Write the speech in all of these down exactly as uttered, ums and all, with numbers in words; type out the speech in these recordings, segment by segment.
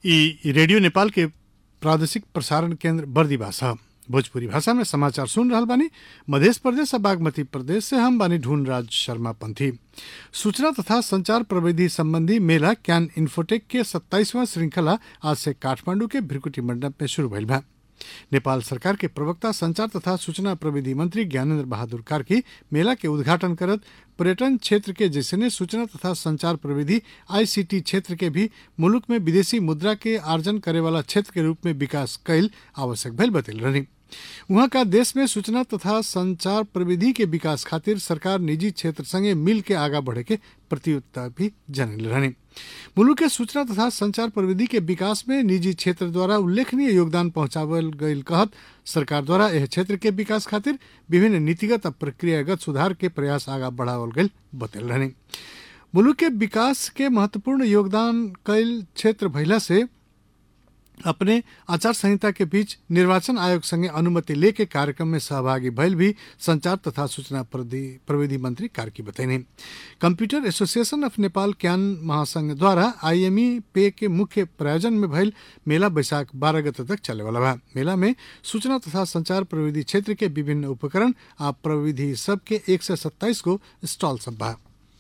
ई रेडियो नेपाल के प्रादेशिक प्रसारण केंद्र बर्दिवास है। भोजपुरी भाषा में समाचार सुन रहल बानी। मध्य प्रदेश और बागमती प्रदेश से हम बानी ढूंढ राज शर्मा पंथी। सूचना तथा संचार प्रविधि संबंधी मेला कैन इन्फोटेक के सत्ताईसवां श्रृंखला आज से काठमांडू के भृकुटी मंडप में शुरू भइल बा। नेपाल सरकार के प्रवक्ता संचार तथा सूचना प्रविधि मंत्री ज्ञानेन्द्र बहादुर कार्की मेला के उद्घाटन करत पर्यटन क्षेत्र के जैसे सूचना तथा संचार प्रविधि आईसीटी क्षेत्र के भी मुल्क में विदेशी मुद्रा के आर्जन करे वाला क्षेत्र के रूप में विकास कैल आवश्यक भइल बतैल रही। वहाँ का देश में सूचना तथा संचार प्रविधि के विकास खातिर सरकार निजी क्षेत्र संगे मिल के आगा बढ़े के प्रतियोगिता भी जनल रहने। मुल्क के सूचना तथा संचार प्रविधि के विकास में निजी क्षेत्र द्वारा उल्लेखनीय योगदान पहुंचावल गईल कहत सरकार द्वारा यह क्षेत्र के विकास खातिर विभिन्न नीतिगत और प्रक्रियागत सुधार के प्रयास आगा बढ़ावल गईल बतल रहने। मुल्क के विकास के महत्वपूर्ण योगदान कैल क्षेत्र भइला से अपने आचार संहिता के बीच निर्वाचन आयोग संगे अनुमति लेके कार्यक्रम में सहभागी भइल भी संचार तथा सूचना प्रविधि मंत्री कार्की बतैने। Computer association of Nepal CAN महासंघ द्वारा आईएमई पे के मुख्य प्रायोजन में भइल मेला बैसाख बारह गते तक चले वाला बा। मेला में सूचना तथा संचार प्रविधि क्षेत्र के विभिन्न उपकरण आ प्रविधि सब के एक सौ सत्ताईस गो स्टॉल सब बा।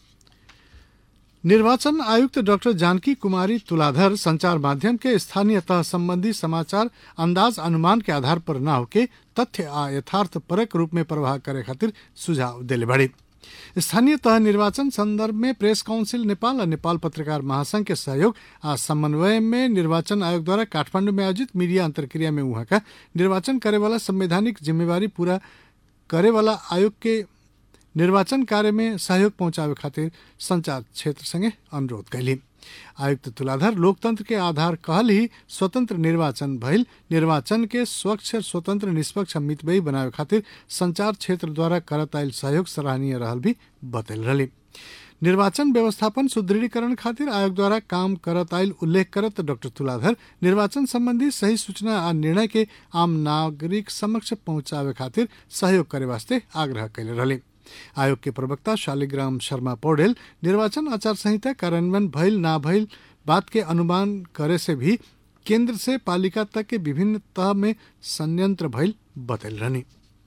निर्वाचन आयुक्त डॉक्टर जानकी कुमारी तुलाधर संचार माध्यम के स्थानीय तह संबंधी समाचार अंदाज अनुमान के आधार पर न होके तथ्य आ यथार्थ परक रूप में प्रवाह करे खातिर सुझाव देले बड़ी। स्थानीय तह निर्वाचन संदर्भ में प्रेस काउंसिल नेपाल और नेपाल पत्रकार महासंघ के सहयोग आ समन्वय में निर्वाचन आयोग द्वारा काठमांडू में आयोजित मीडिया अंतरक्रिया में वहां का निर्वाचन करे वाला संवैधानिक जिम्मेवारी पूरा करे वाला आयोग के निर्वाचन कार्य में सहयोग पहुंचावे खातिर संचार क्षेत्र संगे अनुरोध कैली। आयुक्त तुलाधर लोकतंत्र के आधार कहल ही स्वतंत्र निर्वाचन भइल निर्वाचन के स्वच्छ स्वतंत्र निष्पक्ष मितव्ययी बनावे खातिर संचार क्षेत्र द्वारा करत आयल सहयोग सराहनीय रहल भी बतल रही। निर्वाचन व्यवस्थापन सुदृढ़ीकरण खातिर आयोग द्वारा काम करत आयल उल्लेख करत डॉक्टर तुलाधर निर्वाचन संबंधी सही सूचना आ निर्णय के आम नागरिक समक्ष पहुंचावे खातिर सहयोग करे वास्ते आग्रह कैले रहे। आयोग के प्रवक्ता शालिग्राम शर्मा पौडेल निर्वाचन आचार संहिता कार्यान्वयन भइल ना भइल बात के अनुमान करे से भी केंद्र से पालिका तक के विभिन्न तह में संयंत्र भइल बतल रहनी।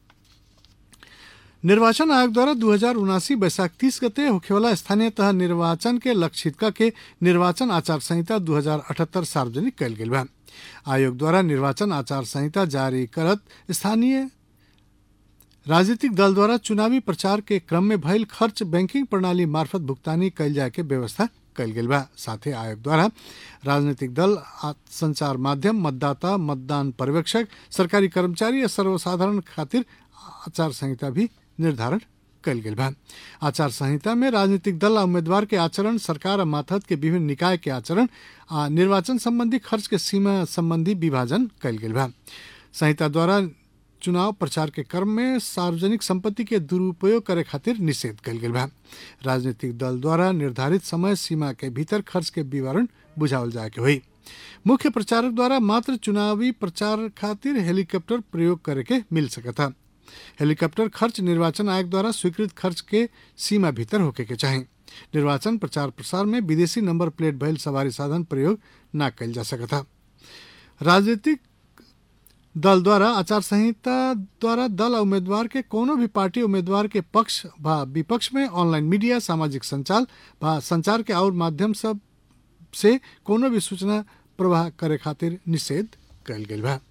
निर्वाचन आयोग द्वारा दो हजार उनासी बैसाख तीस गते होखेवाला स्थानीय तह निर्वाचन के लक्षित के निर्वाचन आचार संहिता दो हजार अठहत्तर सार्वजनिक कैल गेल बा। आयोग द्वारा निर्वाचन आचार संहिता जारी करत स्थानीय राजनीतिक दल द्वारा चुनावी प्रचार के क्रम में भइल खर्च बैंकिंग प्रणाली मार्फत भुगतानी कैल जाए के व्यवस्था कैल गेल बा। साथे आयोग द्वारा राजनीतिक दल संचार माध्यम मतदाता मतदान पर्यवेक्षक सरकारी कर्मचारी या सर्वसाधारण खातिर आचार संहिता भी निर्धारण कैल गेल बा। आचार संहिता में राजनीतिक दल उम्मीदवार के आचरण सरकार और मातहत के विभिन्न निकाय के आचरण आ निर्वाचन संबंधी खर्च के सीमा संबंधी विभाजन कैल गेल बा। संहिता द्वारा चुनाव प्रचार के क्रम में सार्वजनिक संपत्ति के दुरुपयोग करे खातिर निषेध कैल गेल बा। राजनीतिक दल द्वारा निर्धारित समय सीमा के भीतर खर्च के विवरण बुझावल जाए के हुई। मुख्य प्रचारक द्वारा मात्र चुनावी प्रचार खातिर हेलीकॉप्टर प्रयोग करे के मिल सकता। हेलीकॉप्टर खर्च निर्वाचन आयोग द्वारा स्वीकृत खर्च के सीमा भीतर होके के चाहे। निर्वाचन प्रचार प्रसार में विदेशी नंबर प्लेट भइल सवारी साधन प्रयोग न कैल जा सकता। राजनीतिक दल द्वारा आचार संहिता द्वारा दल उम्मीदवार के कोनो भी पार्टी उम्मीदवार के पक्ष व विपक्ष में ऑनलाइन मीडिया सामाजिक संचार व संचार के और माध्यम सब से कोनो भी सूचना प्रवाह करे खातिर निषेध कैल गेल बा।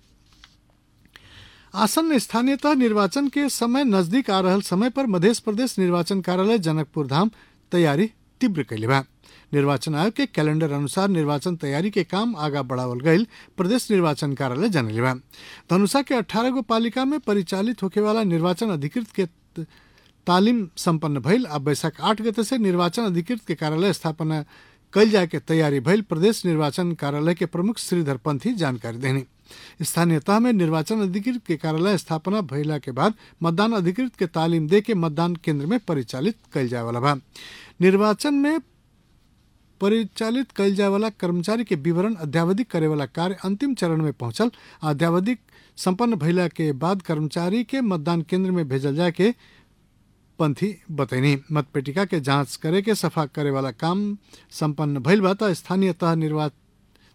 आसन्न स्थानीयतः निर्वाचन के समय नजदीक आ रहल समय पर मध्य प्रदेश निर्वाचन कार्यालय जनकपुर धाम तैयारी तीव्र कैले बा। निर्वाचन आयोग के कैलेंडर अनुसार निर्वाचन तैयारी के काम आगा बढ़ावल गईल प्रदेश निर्वाचन कार्यालय जनले बा। धनुषा के अठारह गो पालिका में परिचालित होके वाला निर्वाचन अधिकृत के तालीम संपन्न भइल। अब बैसाख आठ गते से निर्वाचन अधिकृत के कार्यालय स्थापना कैल जाए के तैयारी भइल प्रदेश निर्वाचन कार्यालय के प्रमुख श्रीधर पंथी जानकारी देनी। स्थानीय तह में निर्वाचन अधिकृत के कार्यालय स्थापना भइला के बाद मतदान अधिकृत के तालीम दे के मतदान केंद्र में परिचालित कैल जाए वाला बा। निर्वाचन में परिचालित कैल जाए वाला कर्मचारी के विवरण अध्यावधिक करे वाला कार्य अंतिम चरण में पहुंचल। अध्यावधिक संपन्न भइला के बाद कर्मचारी के मतदान केंद्र में भेजल जाए के पंथी बतैनी। मतपेटिका के जांच करे के सफा करे वाला काम संपन्न भइल बा। स्थानीय तह निर्वाचन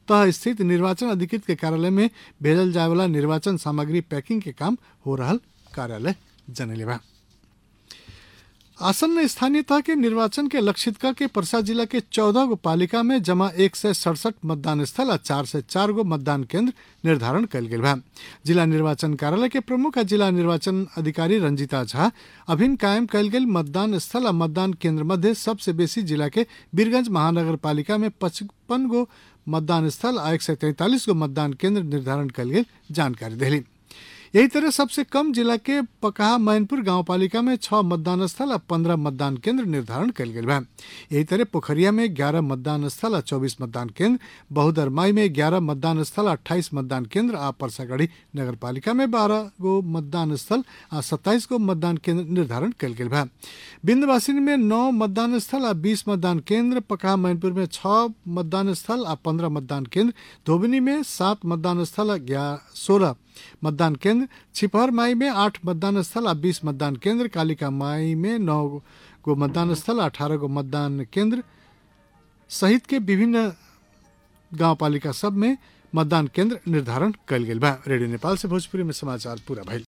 तह स्थित निर्वाचन अधिकृत के कार्यालय में भेजल जाए वाला निर्वाचन सामग्री पैकिंग के काम हो रहल कार्यालय जनले बा। आसन्न स्थानीय तह के निर्वाचन के लक्षित करके पर्सा जिला के चौदह गो पालिका में जमा एक सौ सड़सठ मतदान स्थल और चार से चार गो मतदान केंद्र निर्धारण कल गए बा। जिला निर्वाचन कार्यालय के प्रमुख और जिला निर्वाचन अधिकारी रंजीता झा अभिन्न कायम कल गए मतदान स्थल और मतदान केंद्र मध्य सबसे बेसी जिला के बीरगंज महानगर पालिका में पचपन गो मतदान स्थल और एक सौ तैंतालीस गो मतदान केंद्र निर्धारण कल गए जानकारी दिली। यही तरह सबसे कम जिला के पकहा मैनपुर गांव पालिका में छह मतदान स्थल और पंद्रह मतदान केंद्र निर्धारण कल गए बा। यही तरह पोखरिया में ग्यारह मतदान स्थल और चौबीस मतदान केंद्र, बहुदरमाई में ग्यारह मतदान स्थल और अट्ठाईस मतदान केंद्र और परसागढ़ी नगर पालिका में बारह गो मतदान स्थल और सत्ताईस गो मतदान केंद्र निर्धारण कल गए बा। बिंदवासिनी में नौ मतदान स्थल और बीस मतदान केंद्र, पकहा मैनपुर में छह मतदान स्थल और पंद्रह मतदान केंद्र, धोबनी में सात मतदान स्थल और सोलह मतदान केंद्र, छिपहर माई में आठ मतदान स्थल और बीस मतदान केंद्र, कालिका माई में नौ गो मतदान स्थल अठारह गो मतदान केंद्र सहित के विभिन्न गांव पालिका सब में मतदान केंद्र निर्धारण कल गए बा। रेडियो नेपाल से भोजपुरी में समाचार पूरा भइल।